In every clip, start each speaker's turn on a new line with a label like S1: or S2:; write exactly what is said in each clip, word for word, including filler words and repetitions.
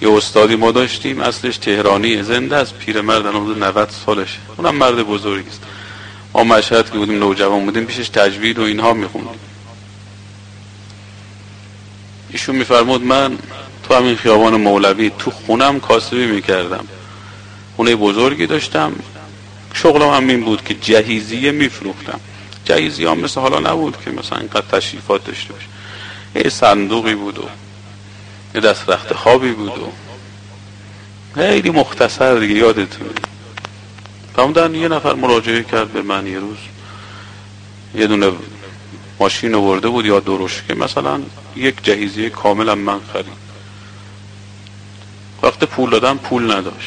S1: یه استادی ما داشتیم، اصلش تهرانی، زنده است، پیرمرد، الان نود سالشه، اونم مرد بزرگی است. ما مشهد که بودیم نوجوان بودیم پیشش تجوید و اینها میخوندیم. ایشون میفرمود من تو همین خیابان مولوی تو خونم کاسبی میکردم، خونه بزرگی داشتم، شغلم هم این بود که جهیزیه میفروختم. جهیزیه هم مثل حالا نبود که مثلا اینقدر تشریفات داشته باشه، یه صندوقی بود و یه دست رخت خوابی بود و خیلی مختصر دیگه، یادتونه. فرمودن یه نفر مراجعه کرد به من یه روز، یه دونه ماشین آورده بود یا درشکه، مثلا یک جهیزیه کاملا من خرید. وقت پول دادم پول نداشت.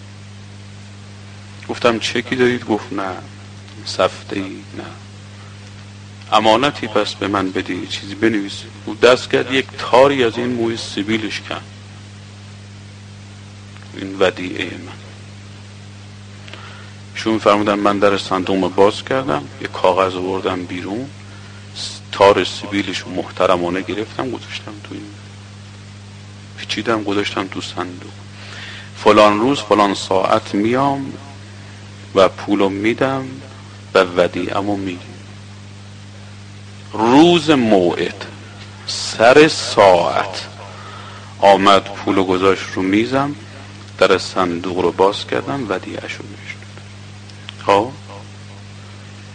S1: گفتم چکی دارید؟ گفت نه. سفته ای؟ نه. امانتی پس به من بدی، چیزی بنویس. او دست کرد یک تاری از این موی سیبیلش کن، این ودیعه من. شون فرمودن من در صندوق باز کردم، یک کاغذ آوردم بیرون، تار سیبیلش محترمانه گرفتم گذاشتم تو این، پیچیدم گذاشتم تو صندوق. فلان روز فلان ساعت میام و پولو میدم و ودیعمو میگم. روز موعد سر ساعت آمد، پولو گذاشت رو میزم، در صندوق رو باز کردم، ودیعشو نوشت. خب